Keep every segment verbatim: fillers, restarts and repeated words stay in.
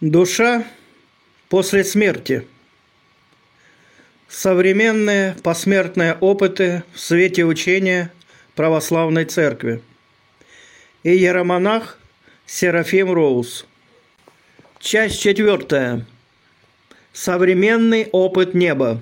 Душа после смерти. Современные посмертные опыты в свете учения православной церкви. Иеромонах Серафим Роуз. Часть четвертая. Современный опыт неба.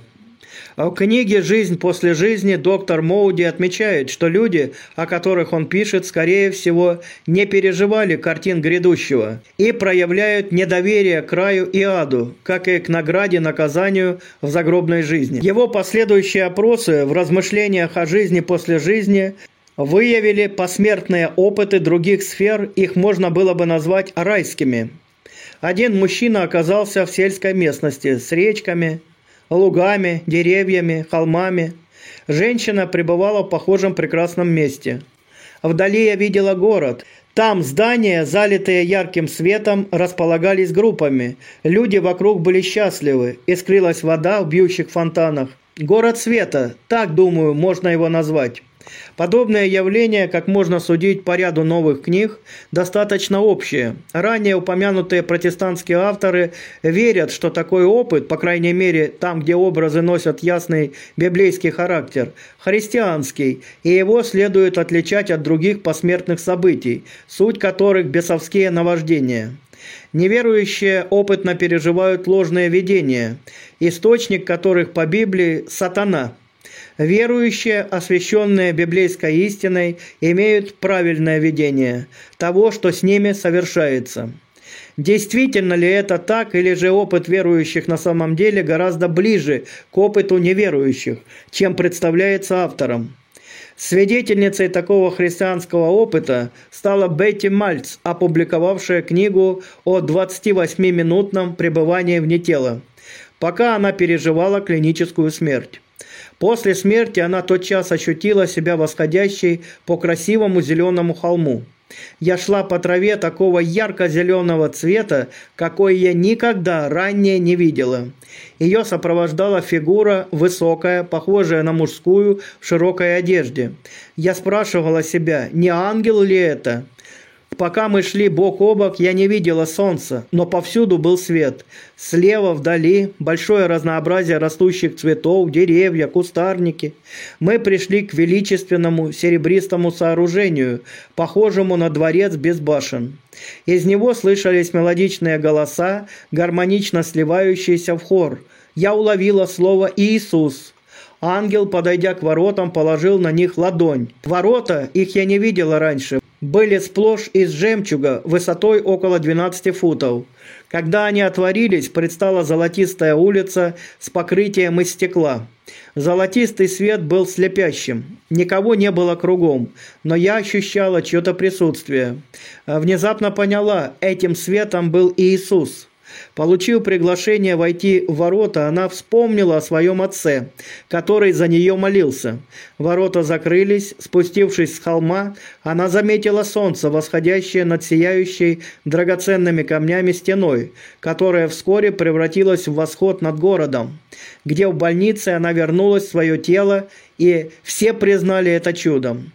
В книге «Жизнь после жизни» доктор Моуди отмечает, что люди, о которых он пишет, скорее всего, не переживали картин грядущего и проявляют недоверие к раю и аду, как и к награде наказанию в загробной жизни. Его последующие опросы в размышлениях о жизни после жизни выявили посмертные опыты других сфер, их можно было бы назвать райскими. Один мужчина оказался в сельской местности с речками, лугами, деревьями, холмами. Женщина пребывала в похожем прекрасном месте. Вдали я видела город. Там здания, залитые ярким светом, располагались группами. Люди вокруг были счастливы. Искрилась вода в бьющих фонтанах. Город света, так, думаю, можно его назвать. Подобное явление, как можно судить по ряду новых книг, достаточно общее. Ранее упомянутые протестантские авторы верят, что такой опыт, по крайней мере там, где образы носят ясный библейский характер, христианский, и его следует отличать от других посмертных событий, суть которых бесовские наваждения. Неверующие опытно переживают ложные видения, источник которых по Библии – сатана. Верующие, освященные библейской истиной, имеют правильное видение того, что с ними совершается. Действительно ли это так, или же опыт верующих на самом деле гораздо ближе к опыту неверующих, чем представляется автором? Свидетельницей такого христианского опыта стала Бетти Мальц, опубликовавшая книгу о двадцативосьмиминутном пребывании вне тела, пока она переживала клиническую смерть. После смерти она тотчас ощутила себя восходящей по красивому зеленому холму. Я шла по траве такого ярко-зеленого цвета, какой я никогда ранее не видела. Ее сопровождала фигура высокая, похожая на мужскую, в широкой одежде. Я спрашивала себя, не ангел ли это? Пока мы шли бок о бок, я не видела солнца, но повсюду был свет. Слева, вдали, большое разнообразие растущих цветов, деревья, кустарники. Мы пришли к величественному серебристому сооружению, похожему на дворец без башен. Из него слышались мелодичные голоса, гармонично сливающиеся в хор. Я уловила слово «Иисус». Ангел, подойдя к воротам, положил на них ладонь. Ворота, их я не видела раньше, были сплошь из жемчуга, высотой около двенадцати футов. Когда они отворились, предстала золотистая улица с покрытием из стекла. Золотистый свет был слепящим. Никого не было кругом, но я ощущала чье-то присутствие. Внезапно поняла, этим светом был Иисус. Получив приглашение войти в ворота, она вспомнила о своем отце, который за нее молился. Ворота закрылись, спустившись с холма, она заметила солнце, восходящее над сияющей драгоценными камнями стеной, которая вскоре превратилась в восход над городом, где в больнице она вернулась в свое тело, и все признали это чудом.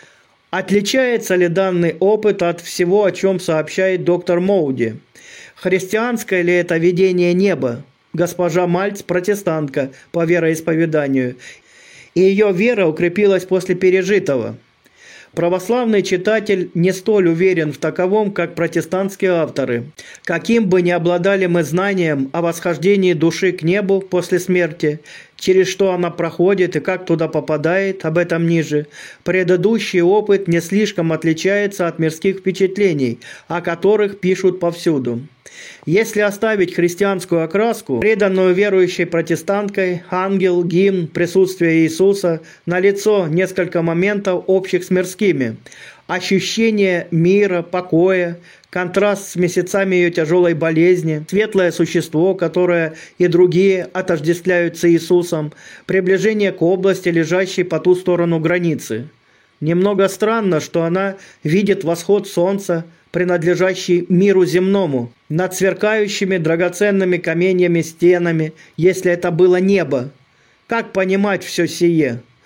Отличается ли данный опыт от всего, о чем сообщает доктор Моуди? Христианское ли это видение неба? Госпожа Мальц – протестантка по вероисповеданию, и ее вера укрепилась после пережитого. Православный читатель не столь уверен в таковом, как протестантские авторы. Каким бы ни обладали мы знанием о восхождении души к небу после смерти, через что она проходит и как туда попадает, об этом ниже, предыдущий опыт не слишком отличается от мирских впечатлений, о которых пишут повсюду. Если оставить христианскую окраску, преданную верующей протестанткой, ангел, гимн, присутствие Иисуса, налицо несколько моментов общих с мирскими. Ощущение мира, покоя, контраст с месяцами ее тяжелой болезни, светлое существо, которое и другие отождествляются Иисусом, приближение к области, лежащей по ту сторону границы. Немного странно, что она видит восход солнца, принадлежащий миру земному, над сверкающими драгоценными каменьями стенами, если это было небо. Как понимать все сие?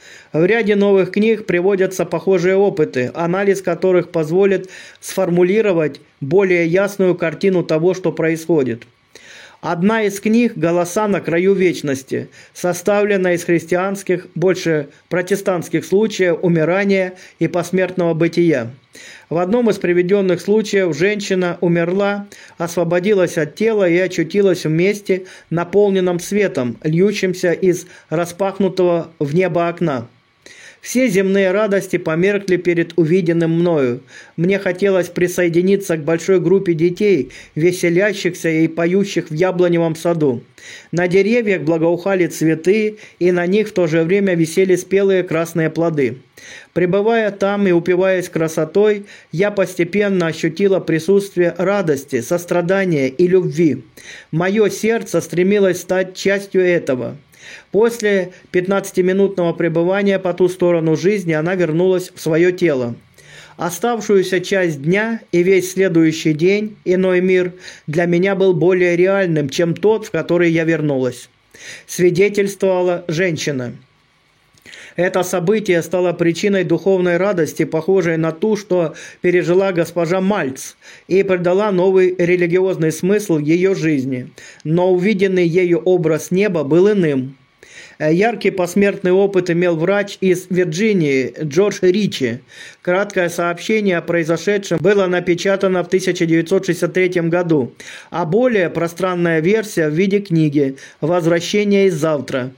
В ряде новых книг приводятся похожие опыты, анализ которых позволит сформулировать более ясную картину того, что происходит. Одна из книг «Голоса на краю вечности», составлена из христианских, больше протестантских случаев умирания и посмертного бытия. В одном из приведенных случаев женщина умерла, освободилась от тела и очутилась в месте, наполненном светом, льющимся из распахнутого в небо окна. Все земные радости померкли перед увиденным мною. Мне хотелось присоединиться к большой группе детей, веселящихся и поющих в яблоневом саду. На деревьях благоухали цветы, и на них в то же время висели спелые красные плоды. Пребывая там и упиваясь красотой, я постепенно ощутила присутствие радости, сострадания и любви. Мое сердце стремилось стать частью этого. После пятнадцатиминутного пребывания по ту сторону жизни она вернулась в свое тело. Оставшуюся часть дня и весь следующий день, иной мир, для меня был более реальным, чем тот, в который я вернулась. Свидетельствовала женщина. Это событие стало причиной духовной радости, похожей на ту, что пережила госпожа Мальц, и придала новый религиозный смысл ее жизни. Но увиденный ею образ неба был иным. Яркий посмертный опыт имел врач из Вирджинии Джордж Ричи. Краткое сообщение о произошедшем было напечатано в тысяча девятьсот шестьдесят третьем году, а более пространная версия в виде книги «Возвращение из завтра».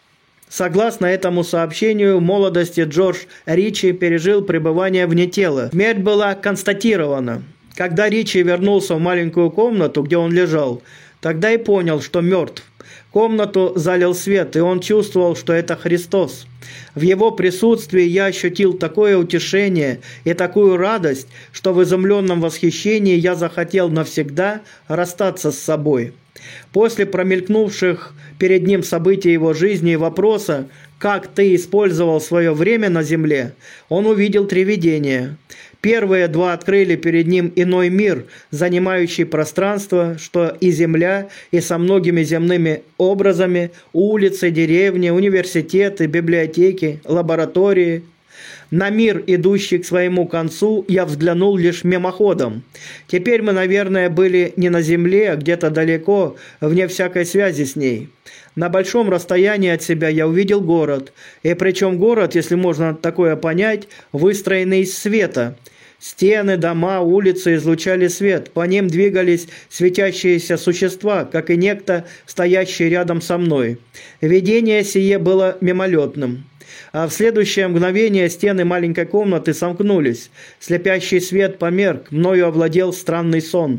Согласно этому сообщению, в молодости Джордж Ричи пережил пребывание вне тела. Смерть была констатирована. Когда Ричи вернулся в маленькую комнату, где он лежал, тогда и понял, что мертв. Комнату залил свет, и он чувствовал, что это Христос. В его присутствии я ощутил такое утешение и такую радость, что в изумленном восхищении я захотел навсегда расстаться с собой. После промелькнувших перед ним событий его жизни и вопроса «Как ты использовал свое время на земле?», он увидел три видения. Первые два открыли перед ним иной мир, занимающий пространство, что и земля, и со многими земными образами, улицы, деревни, университеты, библиотеки, лаборатории. На мир, идущий к своему концу, я взглянул лишь мимоходом. Теперь мы, наверное, были не на земле, а где-то далеко, вне всякой связи с ней. На большом расстоянии от себя я увидел город, и причем город, если можно такое понять, выстроенный из света. Стены, дома, улицы излучали свет, по ним двигались светящиеся существа, как и некто, стоящий рядом со мной. Видение сие было мимолетным. А в следующее мгновение стены маленькой комнаты сомкнулись. Слепящий свет померк, мною овладел странный сон.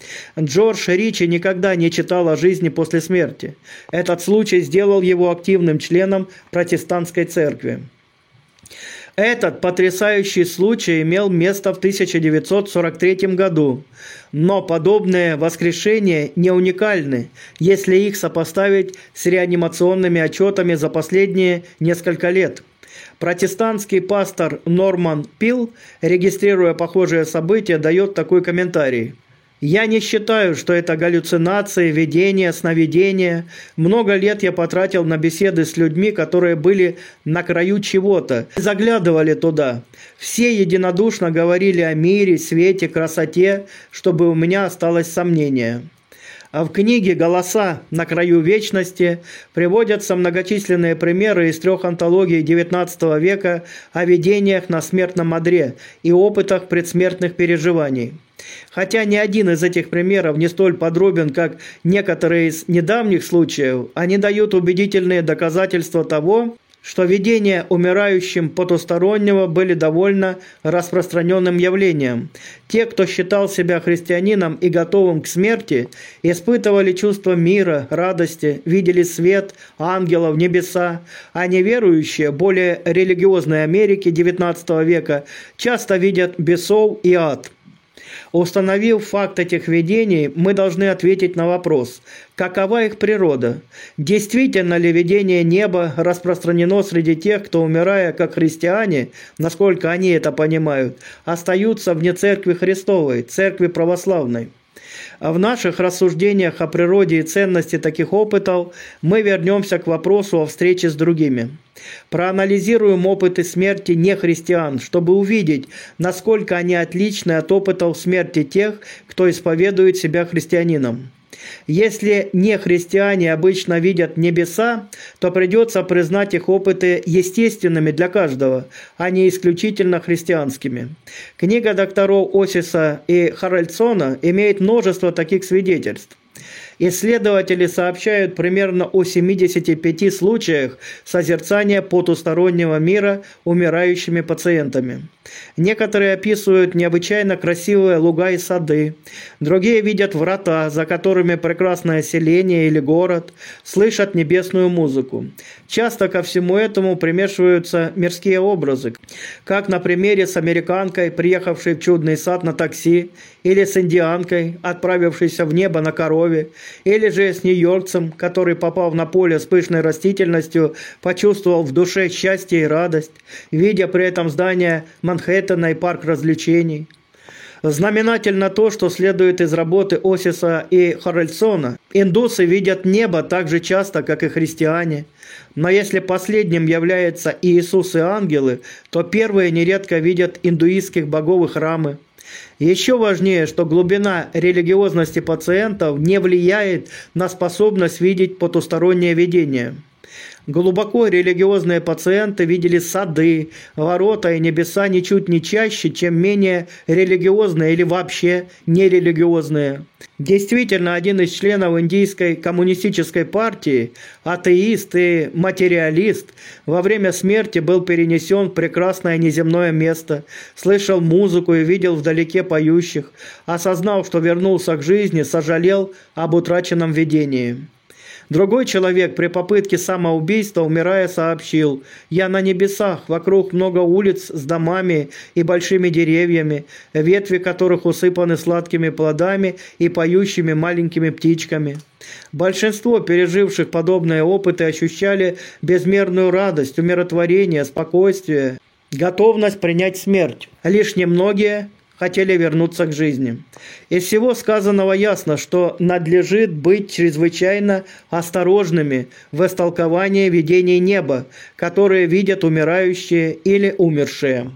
Джордж Ричи никогда не читал о жизни после смерти. Этот случай сделал его активным членом протестантской церкви. Этот потрясающий случай имел место в тысяча девятьсот сорок третьем году, но подобные воскрешения не уникальны, если их сопоставить с реанимационными отчетами за последние несколько лет. Протестантский пастор Норман Пил, регистрируя похожие события, дает такой комментарий. «Я не считаю, что это галлюцинации, видения, сновидения. Много лет я потратил на беседы с людьми, которые были на краю чего-то, заглядывали туда. Все единодушно говорили о мире, свете, красоте, чтобы у меня осталось сомнение». А в книге «Голоса на краю вечности» приводятся многочисленные примеры из трех антологий девятнадцатого века о видениях на смертном одре и опытах предсмертных переживаний. Хотя ни один из этих примеров не столь подробен, как некоторые из недавних случаев, они дают убедительные доказательства того, что видения умирающим потустороннего были довольно распространенным явлением. Те, кто считал себя христианином и готовым к смерти, испытывали чувство мира, радости, видели свет, ангелов, небеса, а неверующие, более религиозной Америки девятнадцатого века, часто видят бесов и ад. Установив факт этих видений, мы должны ответить на вопрос, какова их природа? Действительно ли видение неба распространено среди тех, кто, умирая как христиане, насколько они это понимают, остаются вне Церкви Христовой, Церкви Православной? А в наших рассуждениях о природе и ценности таких опытов мы вернемся к вопросу о встрече с другими. Проанализируем опыты смерти нехристиан, чтобы увидеть, насколько они отличны от опытов смерти тех, кто исповедует себя христианином. Если нехристиане обычно видят небеса, то придется признать их опыты естественными для каждого, а не исключительно христианскими. Книга докторов Осиса и Харальдсона имеет множество таких свидетельств. Исследователи сообщают примерно о семидесяти пяти случаях созерцания потустороннего мира умирающими пациентами. Некоторые описывают необычайно красивые луга и сады, другие видят врата, за которыми прекрасное селение или город, слышат небесную музыку. Часто ко всему этому примешиваются мирские образы, как на примере с американкой, приехавшей в чудный сад на такси, или с индианкой, отправившейся в небо на корове, или же с нью-йоркцем, который, попав на поле с пышной растительностью, почувствовал в душе счастье и радость, видя при этом здание Манхэттена и парк развлечений. Знаменательно то, что следует из работы Осиса и Харальдсона. Индусы видят небо так же часто, как и христиане. Но если последним являются Иисус и ангелы, то первые нередко видят индуистских богов и храмы. Еще важнее, что глубина религиозности пациентов не влияет на способность видеть потустороннее видение. Глубоко религиозные пациенты видели сады, ворота и небеса ничуть не чаще, чем менее религиозные или вообще нерелигиозные. Действительно, один из членов индийской коммунистической партии, атеист и материалист, во время смерти был перенесен в прекрасное неземное место, слышал музыку и видел вдалеке поющих, осознав, что вернулся к жизни, сожалел об утраченном видении. Другой человек при попытке самоубийства, умирая, сообщил: «Я на небесах, вокруг много улиц с домами и большими деревьями, ветви которых усыпаны сладкими плодами и поющими маленькими птичками». Большинство переживших подобные опыты ощущали безмерную радость, умиротворение, спокойствие, готовность принять смерть. Лишь немногие хотели вернуться к жизни. Из всего сказанного ясно, что надлежит быть чрезвычайно осторожными в истолковании видений неба, которые видят умирающие или умершие.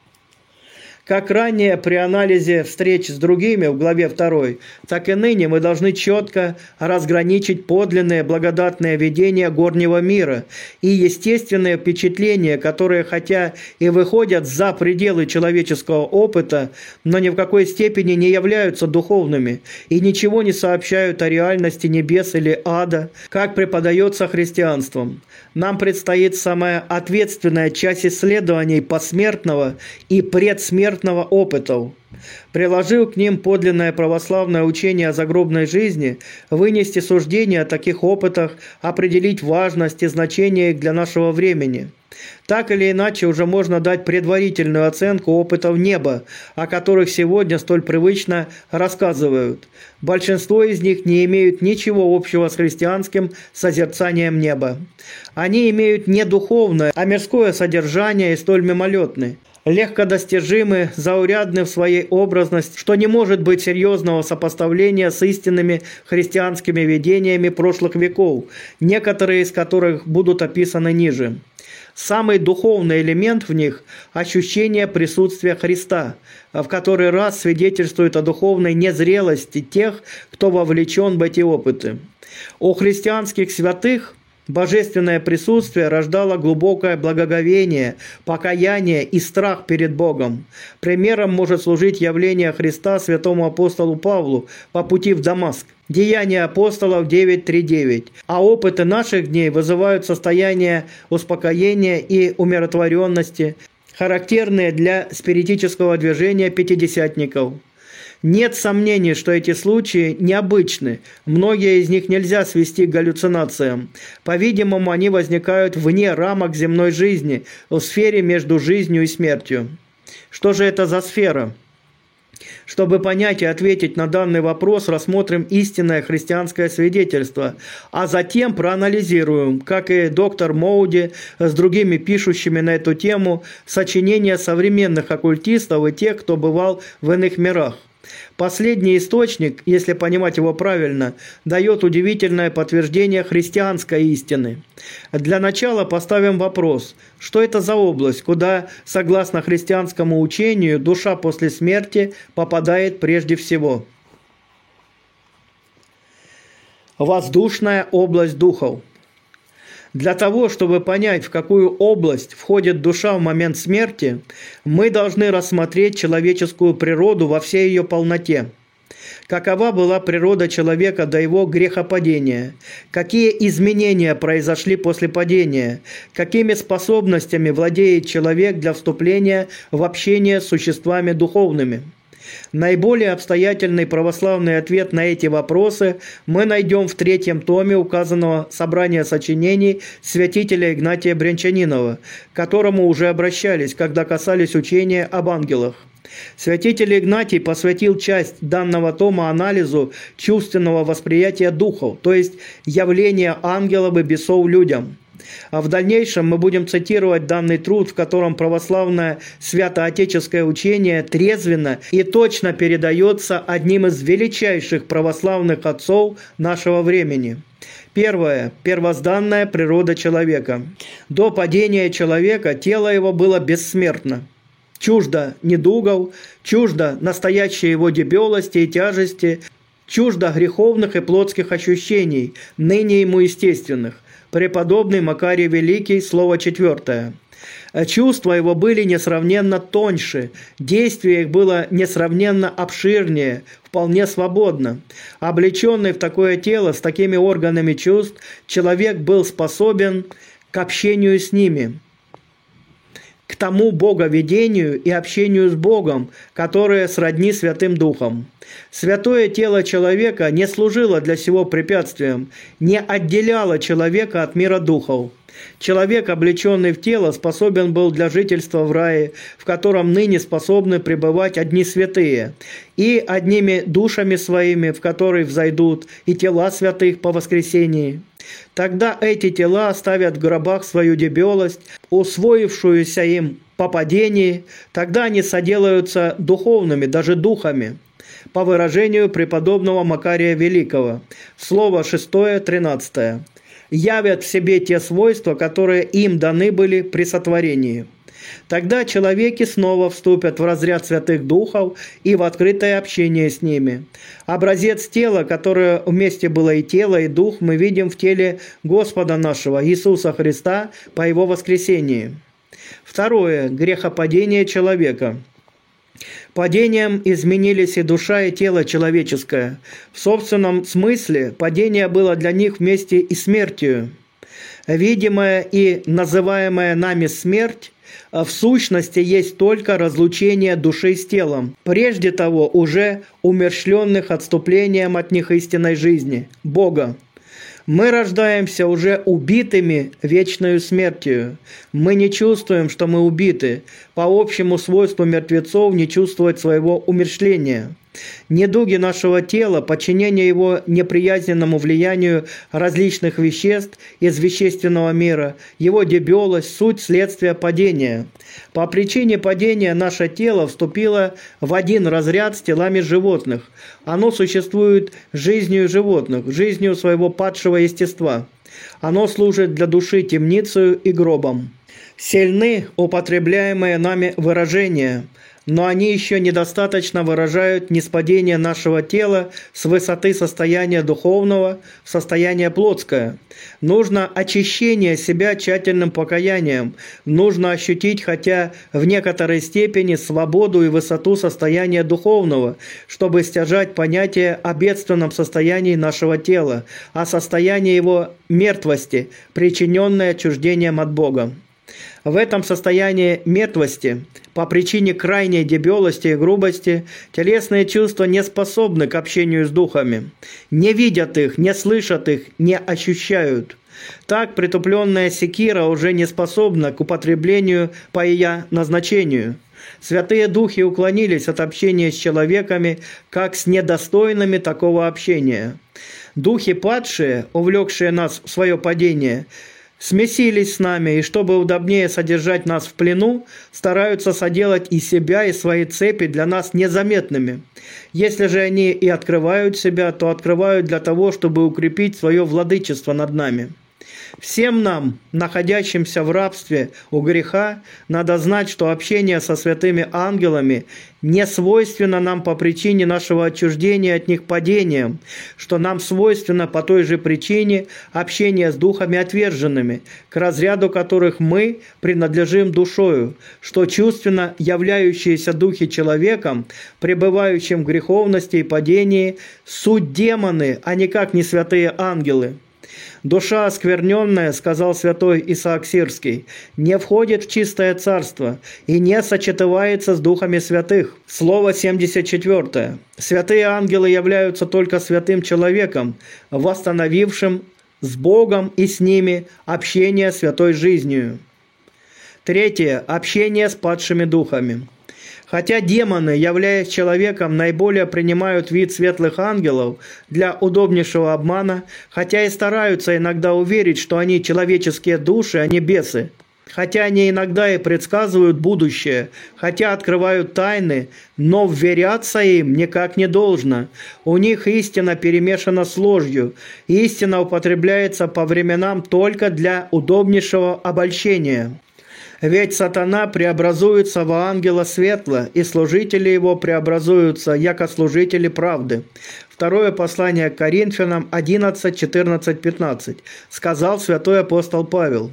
Как ранее при анализе встреч с другими в главе второй, так и ныне мы должны четко разграничить подлинные благодатные видения горнего мира и естественные впечатления, которые хотя и выходят за пределы человеческого опыта, но ни в какой степени не являются духовными и ничего не сообщают о реальности небес или ада, как преподается христианством. Нам предстоит самая ответственная часть исследований посмертного и предсмертного опытов. Приложив к ним подлинное православное учение о загробной жизни, вынести суждение о таких опытах, определить важность и значение их для нашего времени. Так или иначе, уже можно дать предварительную оценку опытов неба, о которых сегодня столь привычно рассказывают. Большинство из них не имеют ничего общего с христианским созерцанием неба. Они имеют не духовное, а мирское содержание и столь мимолетны, легкодостижимы, заурядны в своей образности, что не может быть серьезного сопоставления с истинными христианскими видениями прошлых веков, некоторые из которых будут описаны ниже. Самый духовный элемент в них – ощущение присутствия Христа, в который раз свидетельствует о духовной незрелости тех, кто вовлечен в эти опыты. У христианских святых божественное присутствие рождало глубокое благоговение, покаяние и страх перед Богом. Примером может служить явление Христа святому апостолу Павлу по пути в Дамаск. Деяния апостолов девять три девять. А опыты наших дней вызывают состояние успокоения и умиротворенности, характерные для спиритического движения пятидесятников. Нет сомнений, что эти случаи необычны, многие из них нельзя свести к галлюцинациям. По-видимому, они возникают вне рамок земной жизни, в сфере между жизнью и смертью. Что же это за сфера? Чтобы понять и ответить на данный вопрос, рассмотрим истинное христианское свидетельство, а затем проанализируем, как и доктор Моуди с другими пишущими на эту тему, сочинения современных оккультистов и тех, кто бывал в иных мирах. Последний источник, если понимать его правильно, дает удивительное подтверждение христианской истины. Для начала поставим вопрос, что это за область, куда, согласно христианскому учению, душа после смерти попадает прежде всего? Воздушная область духов. Для того, чтобы понять, в какую область входит душа в момент смерти, мы должны рассмотреть человеческую природу во всей ее полноте. Какова была природа человека до его грехопадения? Какие изменения произошли после падения? Какими способностями владеет человек для вступления в общение с существами духовными? Наиболее обстоятельный православный ответ на эти вопросы мы найдем в третьем томе указанного собрания сочинений святителя Игнатия Брянчанинова, к которому уже обращались, когда касались учения об ангелах. Святитель Игнатий посвятил часть данного тома анализу чувственного восприятия духов, то есть явления ангелов и бесов людям. А в дальнейшем мы будем цитировать данный труд, в котором православное святоотеческое учение трезвенно и точно передается одним из величайших православных отцов нашего времени. Первое. Первозданная природа человека. До падения человека тело его было бессмертно. Чуждо недугов, чуждо настоящей его дебелости и тяжести, чуждо греховных и плотских ощущений, ныне ему естественных. Преподобный Макарий Великий, слово четвертое. Чувства его были несравненно тоньше, действие их было несравненно обширнее, вполне свободно. Облеченный в такое тело с такими органами чувств, человек был способен к общению с ними, к тому боговедению и общению с Богом, которое сродни Святым Духом. Святое тело человека не служило для сего препятствием, не отделяло человека от мира духов. Человек, облеченный в тело, способен был для жительства в рае, в котором ныне способны пребывать одни святые, и одними душами своими, в которые взойдут и тела святых по воскресении. Тогда эти тела оставят в гробах свою дебелость, усвоившуюся им по падении, тогда они соделаются духовными, даже духами, по выражению преподобного Макария Великого. Слово шестое, тринадцатое. Явят в себе те свойства, которые им даны были при сотворении. Тогда человеки снова вступят в разряд святых духов и в открытое общение с ними. Образец тела, которое вместе было и тело, и дух, мы видим в теле Господа нашего Иисуса Христа по Его воскресении. Второе. Грехопадение человека. Падением изменились и душа, и тело человеческое. В собственном смысле падение было для них вместе и смертью. Видимая и называемая нами смерть в сущности есть только разлучение души с телом, прежде того уже умерщвленных отступлением от них истинной жизни, Бога. Мы рождаемся уже убитыми вечною смертью. Мы не чувствуем, что мы убиты. По общему свойству мертвецов не чувствовать своего умерщвления. Недуги нашего тела, подчинение его неприязненному влиянию различных веществ из вещественного мира, его дебелость, суть следствия падения. По причине падения наше тело вступило в один разряд с телами животных. Оно существует жизнью животных, жизнью своего падшего естества. Оно служит для души темницею и гробом. Сильны употребляемые нами выражения, но они еще недостаточно выражают ниспадение нашего тела с высоты состояния духовного в состояние плотское. Нужно очищение себя тщательным покаянием, нужно ощутить хотя в некоторой степени свободу и высоту состояния духовного, чтобы стяжать понятие о бедственном состоянии нашего тела, о состоянии его мертвости, причиненной отчуждением от Бога. В этом состоянии мертвости, по причине крайней дебелости и грубости, телесные чувства не способны к общению с духами, не видят их, не слышат их, не ощущают. Так притупленная секира уже не способна к употреблению по ее назначению. Святые духи уклонились от общения с человеками, как с недостойными такого общения. Духи падшие, увлекшие нас в свое падение, смесились с нами, и чтобы удобнее содержать нас в плену, стараются соделать и себя, и свои цепи для нас незаметными. Если же они и открывают себя, то открывают для того, чтобы укрепить свое владычество над нами. Всем нам, находящимся в рабстве у греха, надо знать, что общение со святыми ангелами не свойственно нам по причине нашего отчуждения от них падением, что нам свойственно по той же причине общение с духами отверженными, к разряду которых мы принадлежим душою, что чувственно являющиеся духи человеком, пребывающим в греховности и падении, суть демоны, а никак не святые ангелы. «Душа оскверненная, — сказал святой Исаак Сирский, — не входит в чистое царство и не сочетывается с духами святых». Слово семьдесят четвёртое. Святые ангелы являются только святым человеком, восстановившим с Богом и с ними общение святой жизнью. Третье. Общение с падшими духами. Хотя демоны, являясь человеком, наиболее принимают вид светлых ангелов для удобнейшего обмана, хотя и стараются иногда уверить, что они человеческие души, а не бесы, хотя они иногда и предсказывают будущее, хотя открывают тайны, но вверяться им никак не должно. У них истина перемешана с ложью, истина употребляется по временам только для удобнейшего обольщения. Ведь сатана преобразуется во ангела светла, и служители его преобразуются, яко служители правды. Второе послание к Коринфянам одиннадцать, четырнадцать, пятнадцать. Сказал святой апостол Павел.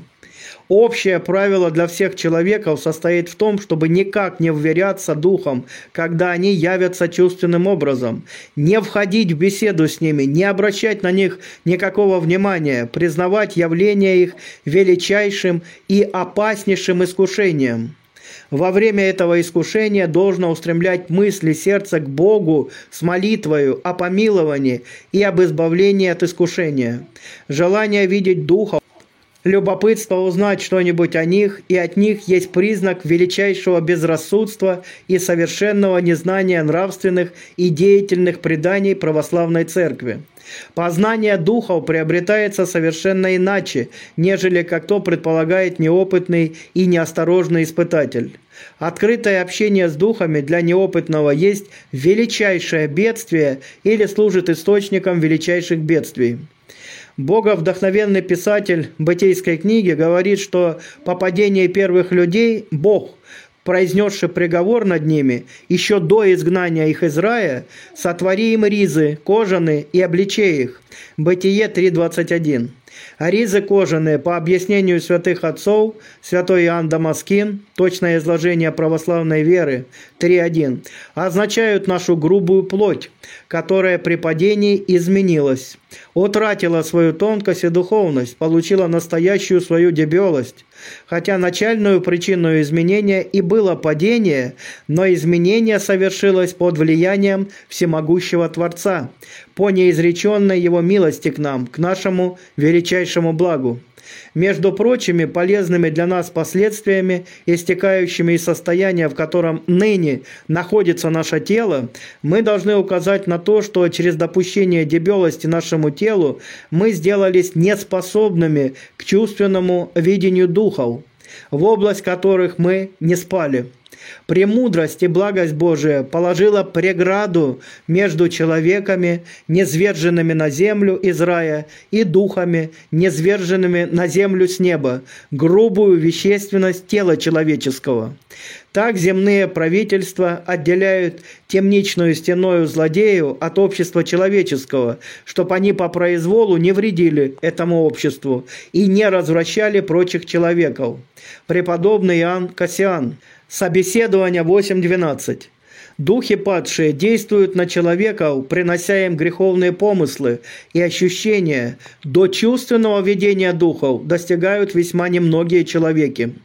Общее правило для всех человеков состоит в том, чтобы никак не вверяться духам, когда они явятся чувственным образом, не входить в беседу с ними, не обращать на них никакого внимания, признавать явление их величайшим и опаснейшим искушением. Во время этого искушения должно устремлять мысли сердца к Богу с молитвою о помиловании и об избавлении от искушения. Желание видеть духов, любопытство узнать что-нибудь о них, и от них есть признак величайшего безрассудства и совершенного незнания нравственных и деятельных преданий православной церкви. Познание духов приобретается совершенно иначе, нежели как то предполагает неопытный и неосторожный испытатель. Открытое общение с духами для неопытного есть величайшее бедствие или служит источником величайших бедствий. Боговдохновенный писатель Бытейской книги говорит, что по падении первых людей Бог, произнесший приговор над ними, еще до изгнания их из рая, сотвори им ризы кожаные и обличей их. Бытие три двадцать один. А ризы кожаные, по объяснению святых отцов, святой Иоанн Дамаскин, точное изложение православной веры, три один, означают нашу грубую плоть, которая при падении изменилась, утратила свою тонкость и духовность, получила настоящую свою дебелость. Хотя начальную причиной изменения и было падение, но изменение совершилось под влиянием всемогущего Творца, по неизреченной Его милости к нам, к нашему величайшему благу. Между прочими полезными для нас последствиями, истекающими из состояния, в котором ныне находится наше тело, мы должны указать на то, что через допущение дебелости нашему телу мы сделались неспособными к чувственному видению духов, в область которых мы не спали. Премудрость и благость Божия положила преграду между человеками, низверженными на землю из рая, и духами, низверженными на землю с неба, грубую вещественность тела человеческого. Так земные правительства отделяют темничную стеною злодею от общества человеческого, чтоб они по произволу не вредили этому обществу и не развращали прочих человеков. Преподобный Иоанн Кассиан. Собеседование восемь двенадцать. Духи падшие действуют на человеков, принося им греховные помыслы и ощущения. До чувственного видения духов достигают весьма немногие человеки.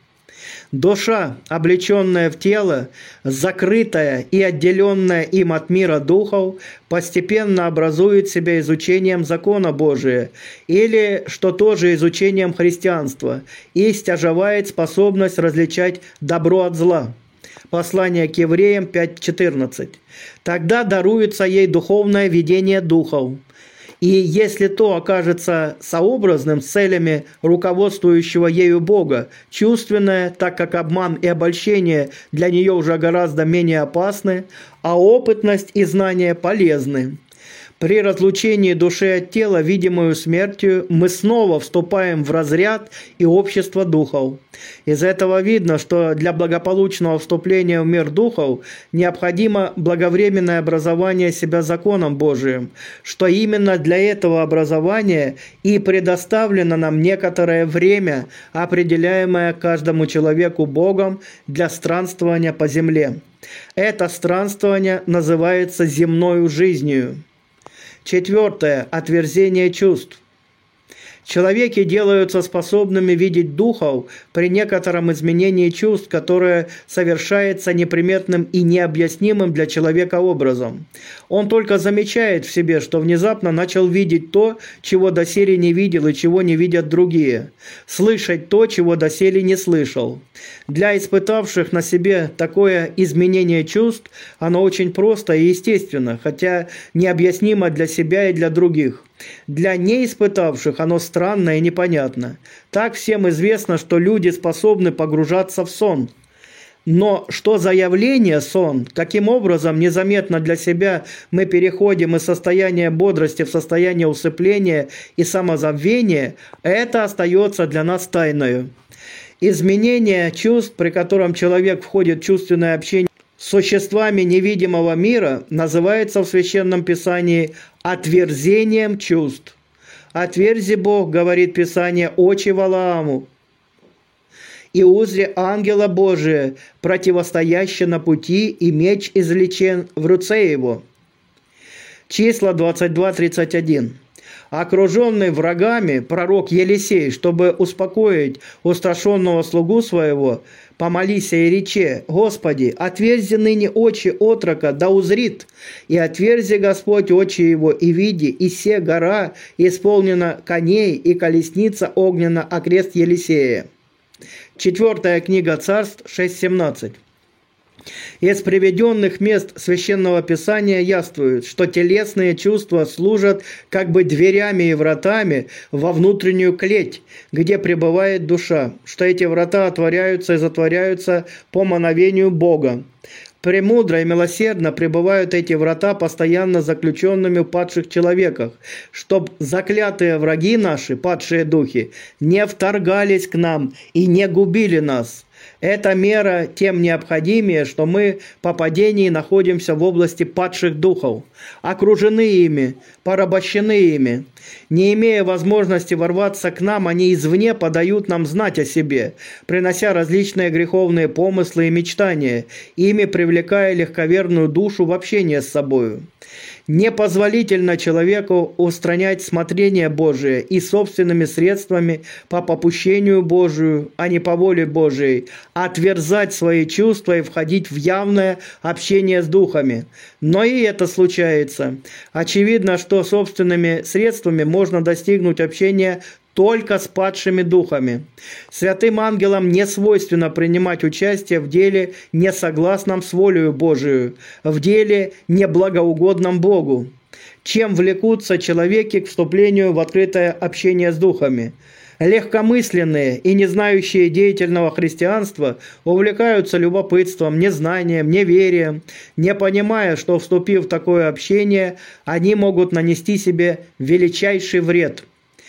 Душа, облеченная в тело, закрытая и отделенная им от мира духов, постепенно образует себя изучением закона Божия, или, что тоже изучением христианства, и стяжевает способность различать добро от зла. Послание к евреям пять четырнадцать. Тогда даруется ей духовное видение духов. И если то окажется сообразным с целями руководствующего ею Бога, чувственное, так как обман и обольщение для нее уже гораздо менее опасны, а опытность и знания полезны. При разлучении души от тела, видимую смертью, мы снова вступаем в разряд и общество духов. Из этого видно, что для благополучного вступления в мир духов необходимо благовременное образование себя законом Божиим, что именно для этого образования и предоставлено нам некоторое время, определяемое каждому человеку Богом для странствования по земле. Это странствование называется земною жизнью. Четвертое. Отверзение чувств. Человеки делаются способными видеть духов при некотором изменении чувств, которое совершается неприметным и необъяснимым для человека образом. Он только замечает в себе, что внезапно начал видеть то, чего доселе не видел и чего не видят другие, слышать то, чего доселе не слышал. Для испытавших на себе такое изменение чувств оно очень просто и естественно, хотя необъяснимо для себя и для других. Для неиспытавших оно странно и непонятно. Так всем известно, что люди способны погружаться в сон. Но что за явление сон? Каким образом незаметно для себя мы переходим из состояния бодрости в состояние усыпления и самозабвения, это остается для нас тайною. Изменение чувств, при котором человек входит в чувственное общение с существами невидимого мира, называется в Священном Писании отверзением чувств. «Отверзи Бог, — говорит Писание, — очи Валааму, и узре ангела Божия, противостоящий на пути, и меч извлечен в руце его». Числа двадцать два тридцать один. Окруженный врагами, пророк Елисей, чтобы успокоить устрашенного слугу своего, помолися и рече: «Господи, отверзи ныне очи отрока, да узрит, и отверзи Господь очи его, и види, и се гора исполнена коней, и колесница огнена окрест Елисея». Четвертая книга Царств шесть семнадцать. Из приведенных мест Священного Писания явствует, что телесные чувства служат как бы дверями и вратами во внутреннюю клеть, где пребывает душа, что эти врата отворяются и затворяются по мановению Бога. Премудро и милосердно пребывают эти врата постоянно заключенными в падших человеках, чтоб заклятые враги наши, падшие духи, не вторгались к нам и не губили нас. Эта мера тем необходимее, что мы по падении находимся в области падших духов, окружены ими, порабощены ими. Не имея возможности ворваться к нам, они извне подают нам знать о себе, принося различные греховные помыслы и мечтания, ими привлекая легковерную душу в общение с собою. Непозволительно человеку устранять смотрение Божие и собственными средствами по попущению Божию, а не по воле Божией, отверзать свои чувства и входить в явное общение с духами. Но и это случается. Очевидно, что собственными средствами можно достигнуть общения только с падшими духами. Святым ангелам не свойственно принимать участие в деле, не согласном с волею Божию, в деле, неблагоугодном Богу. Чем влекутся человеки к вступлению в открытое общение с духами? Легкомысленные и не знающие деятельного христианства увлекаются любопытством, незнанием, неверием, не понимая, что, вступив в такое общение, они могут нанести себе величайший вред.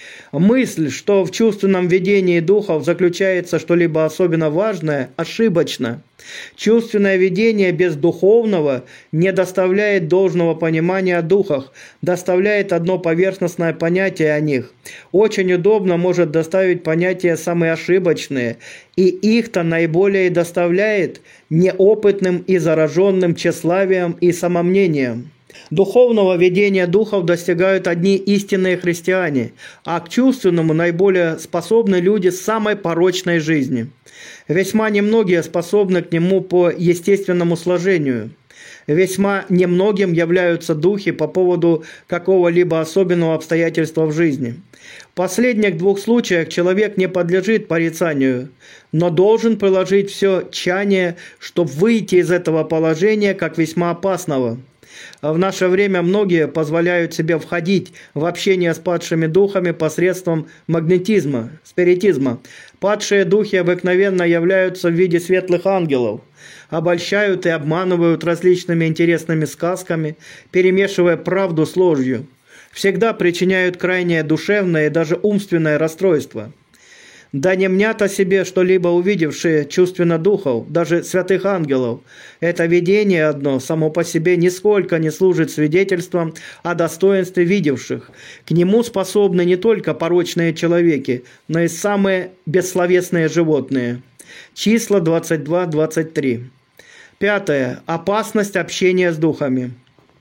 Мысль, что в чувственном видении духов заключается что-либо особенно важное, ошибочна. Чувственное видение без духовного не доставляет должного понимания о духах, доставляет одно поверхностное понятие о них. Очень удобно может доставить понятия самые ошибочные, и их-то наиболее и доставляет неопытным и зараженным тщеславием и самомнением. Духовного видения духов достигают одни истинные христиане, а к чувственному наиболее способны люди с самой порочной жизни. Весьма немногие способны к нему по естественному сложению. Весьма немногим являются духи по поводу какого-либо особенного обстоятельства в жизни. В последних двух случаях человек не подлежит порицанию, но должен приложить все тщание, чтобы выйти из этого положения как весьма опасного. В наше время многие позволяют себе входить в общение с падшими духами посредством магнетизма, спиритизма. Падшие духи обыкновенно являются в виде светлых ангелов, обольщают и обманывают различными интересными сказками, перемешивая правду с ложью. Всегда причиняют крайнее душевное и даже умственное расстройство. Да не мнят о себе что-либо увидевшие чувственно духов, даже святых ангелов. Это видение одно само по себе нисколько не служит свидетельством о достоинстве видевших. К нему способны не только порочные человеки, но и самые бессловесные животные. Числа двадцать два двадцать три. Пятое. Опасность общения с духами.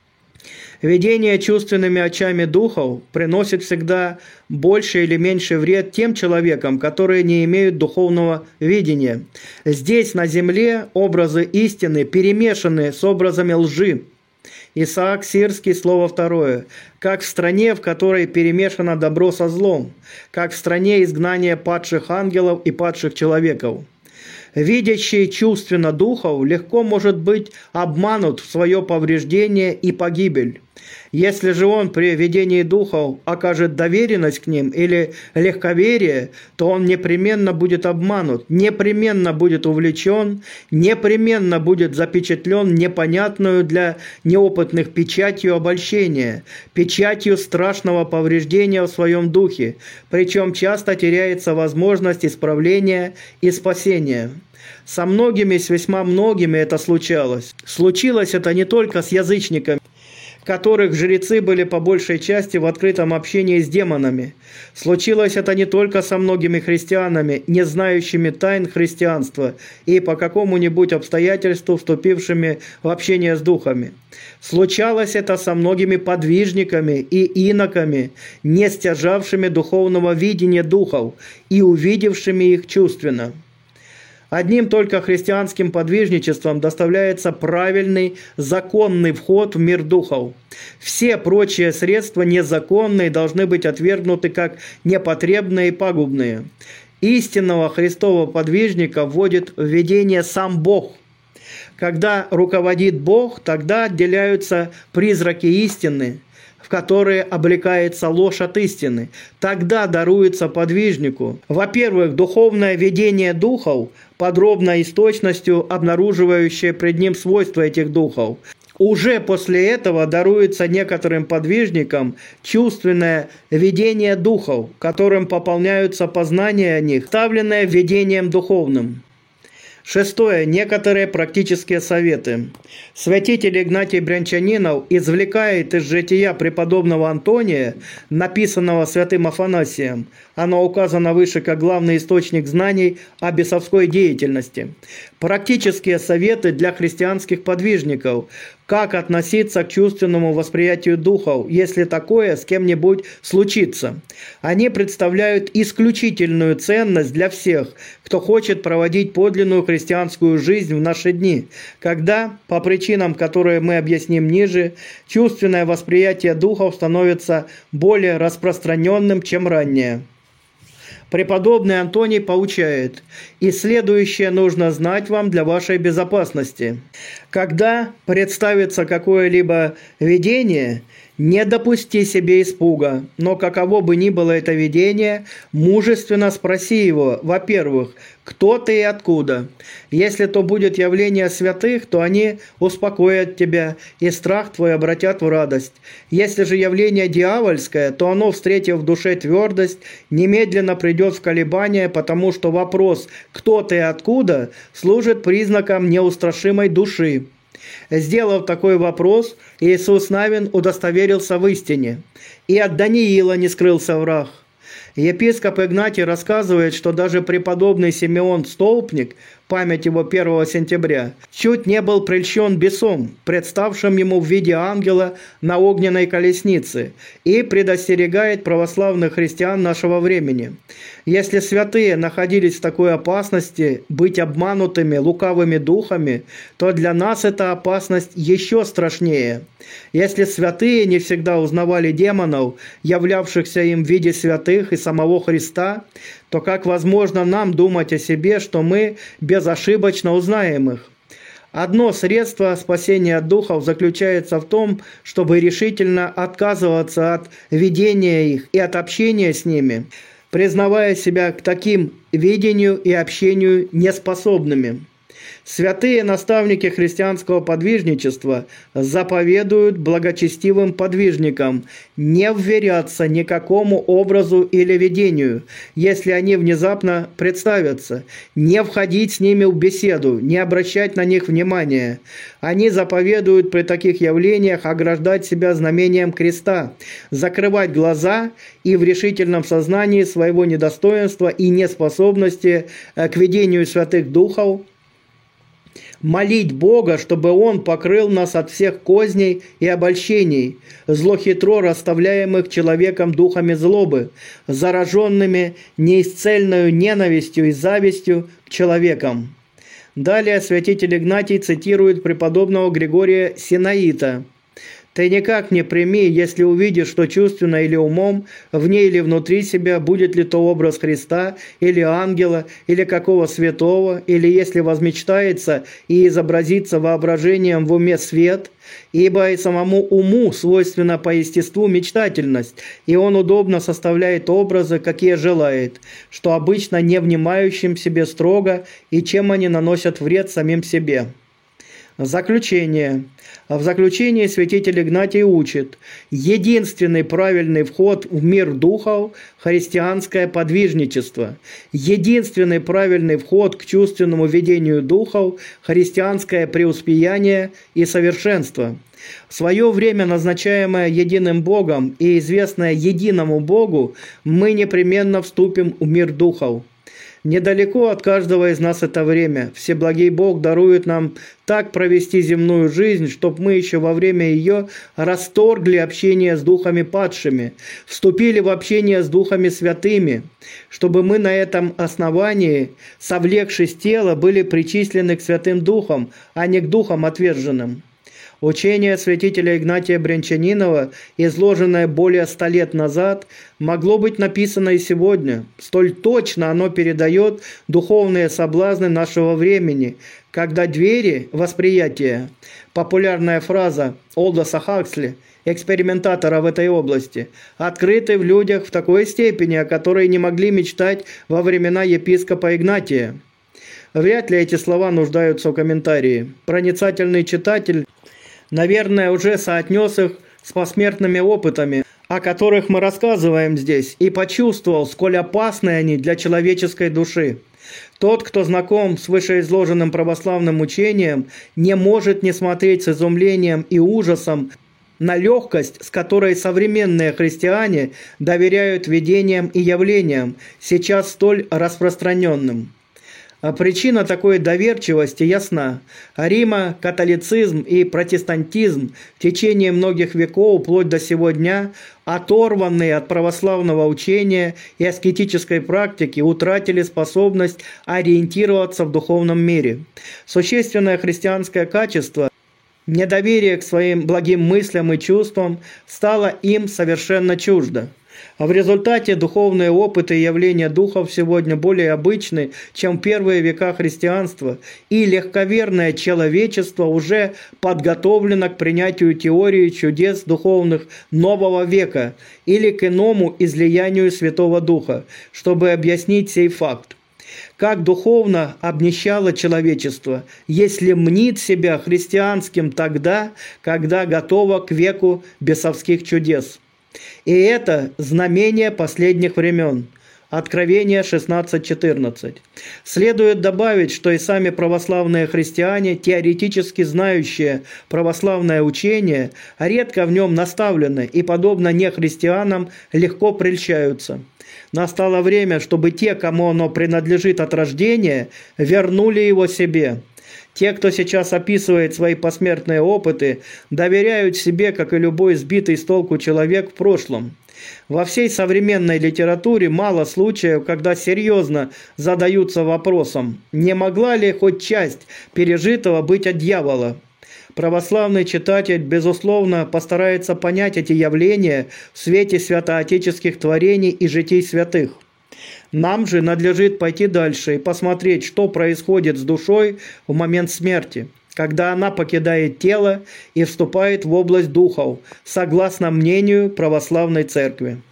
Видение чувственными очами духов приносит всегда больше или меньше вред тем человекам, которые не имеют духовного видения. Здесь, на земле, образы истины перемешаны с образами лжи. Исаак Сирский, слово второе. «Как в стране, в которой перемешано добро со злом, как в стране изгнания падших ангелов и падших человеков». Видящий чувственно духов легко может быть обманут в свое повреждение и погибель. Если же он при видении духов окажет доверенность к ним или легковерие, то он непременно будет обманут, непременно будет увлечен, непременно будет запечатлен непонятную для неопытных печатью обольщения, печатью страшного повреждения в своем духе, причем часто теряется возможность исправления и спасения. Со многими, с весьма многими это случалось. Случилось это не только с язычниками, которых жрецы были по большей части в открытом общении с демонами. Случилось это не только со многими христианами, не знающими тайн христианства и по какому-нибудь обстоятельству вступившими в общение с духами. Случалось это со многими подвижниками и иноками, не стяжавшими духовного видения духов и увидевшими их чувственно. Одним только христианским подвижничеством доставляется правильный, законный вход в мир духов. Все прочие средства незаконные должны быть отвергнуты как непотребные и пагубные. Истинного Христового подвижника вводит в видение сам Бог. Когда руководит Бог, тогда отделяются призраки истины, в которые облекается ложь от истины. Тогда даруется подвижнику, во-первых, духовное видение духов, подробно и с точностью обнаруживающее пред ним свойства этих духов. Уже после этого даруется некоторым подвижникам чувственное видение духов, которым пополняются познания о них, ставленное видением духовным. Шестое. Некоторые практические советы. Святитель Игнатий Брянчанинов извлекает из жития преподобного Антония, написанного святым Афанасием, оно указано выше как главный источник знаний о бесовской деятельности, практические советы для христианских подвижников, как относиться к чувственному восприятию духов, если такое с кем-нибудь случится. Они представляют исключительную ценность для всех, кто хочет проводить подлинную христианскую жизнь в наши дни, когда, по причинам, которые мы объясним ниже, чувственное восприятие духов становится более распространенным, чем ранее. Преподобный Антоний поучает: «И следующее нужно знать вам для вашей безопасности. Когда представится какое-либо видение, не допусти себе испуга, но каково бы ни было это видение, мужественно спроси его, во-первых, кто ты и откуда. Если то будет явление святых, то они успокоят тебя, и страх твой обратят в радость. Если же явление дьявольское, то оно, встретив в душе твердость, немедленно придет в колебания, потому что вопрос «кто ты и откуда» служит признаком неустрашимой души». Сделав такой вопрос, Иисус Навин удостоверился в истине, и от Даниила не скрылся враг. Епископ Игнатий рассказывает, что даже преподобный Симеон Столпник, память его первого сентября, чуть не был прельщен бесом, представшим ему в виде ангела на огненной колеснице, и предостерегает православных христиан нашего времени. Если святые находились в такой опасности быть обманутыми лукавыми духами, то для нас эта опасность еще страшнее. Если святые не всегда узнавали демонов, являвшихся им в виде святых и самого Христа, то как возможно нам думать о себе, что мы безошибочно узнаем их? Одно средство спасения духов заключается в том, чтобы решительно отказываться от видения их и от общения с ними, признавая себя к таким видению и общению неспособными. Святые наставники христианского подвижничества заповедуют благочестивым подвижникам не вверяться никакому образу или видению, если они внезапно представятся, не входить с ними в беседу, не обращать на них внимания. Они заповедуют при таких явлениях ограждать себя знамением креста, закрывать глаза и в решительном сознании своего недостоинства и неспособности к ведению святых духов молить Бога, чтобы Он покрыл нас от всех козней и обольщений, злохитро расставляемых человеком духами злобы, зараженными неисцельною ненавистью и завистью к человекам. Далее святитель Игнатий цитирует преподобного Григория Синаита: «Ты никак не прими, если увидишь, что чувственно или умом, вне или внутри себя, будет ли то образ Христа, или ангела, или какого святого, или если возмечтается и изобразится воображением в уме свет, ибо и самому уму свойственна по естеству мечтательность, и он удобно составляет образы, какие желает, что обычно не внимающим себе строго, и чем они наносят вред самим себе». Заключение. В заключении святитель Игнатий учит: единственный правильный вход в мир духов – христианское подвижничество. Единственный правильный вход к чувственному видению духов – христианское преуспеяние и совершенство. В свое время, назначаемое единым Богом и известное единому Богу, мы непременно вступим в мир духов. Недалеко от каждого из нас это время. Всеблагий Бог дарует нам так провести земную жизнь, чтобы мы еще во время ее расторгли общение с духами падшими, вступили в общение с духами святыми, чтобы мы на этом основании, совлекшись тела, были причислены к святым духам, а не к духам отверженным. Учение святителя Игнатия Брянчанинова, изложенное более ста лет назад, могло быть написано и сегодня. Столь точно оно передает духовные соблазны нашего времени, когда двери восприятия, популярная фраза Олдоса Хаксли, экспериментатора в этой области, открыты в людях в такой степени, о которой не могли мечтать во времена епископа Игнатия. Вряд ли эти слова нуждаются в комментарии. Проницательный читатель, наверное, уже соотнес их с посмертными опытами, о которых мы рассказываем здесь, и почувствовал, сколь опасны они для человеческой души. Тот, кто знаком с вышеизложенным православным учением, не может не смотреть с изумлением и ужасом на легкость, с которой современные христиане доверяют видениям и явлениям, сейчас столь распространенным. А причина такой доверчивости ясна. Рима, католицизм и протестантизм в течение многих веков, вплоть до сего дня, оторванные от православного учения и аскетической практики, утратили способность ориентироваться в духовном мире. Существенное христианское качество – недоверие к своим благим мыслям и чувствам – стало им совершенно чуждо. А в результате духовные опыты и явления духов сегодня более обычны, чем в первые века христианства, и легковерное человечество уже подготовлено к принятию теории чудес духовных нового века или к иному излиянию Святого Духа, чтобы объяснить сей факт. Как духовно обнищало человечество, если мнит себя христианским тогда, когда готово к веку бесовских чудес. И это знамение последних времен. Откровение шестнадцать четырнадцать. Следует добавить, что и сами православные христиане, теоретически знающие православное учение, редко в нем наставлены и, подобно нехристианам, легко прельщаются. Настало время, чтобы те, кому оно принадлежит от рождения, вернули его себе. Те, кто сейчас описывает свои посмертные опыты, доверяют себе, как и любой сбитый с толку человек в прошлом. Во всей современной литературе мало случаев, когда серьезно задаются вопросом, не могла ли хоть часть пережитого быть от дьявола. Православный читатель, безусловно, постарается понять эти явления в свете святоотеческих творений и житий святых. Нам же надлежит пойти дальше и посмотреть, что происходит с душой в момент смерти. когда она покидает тело и вступает в область духов, согласно мнению православной церкви.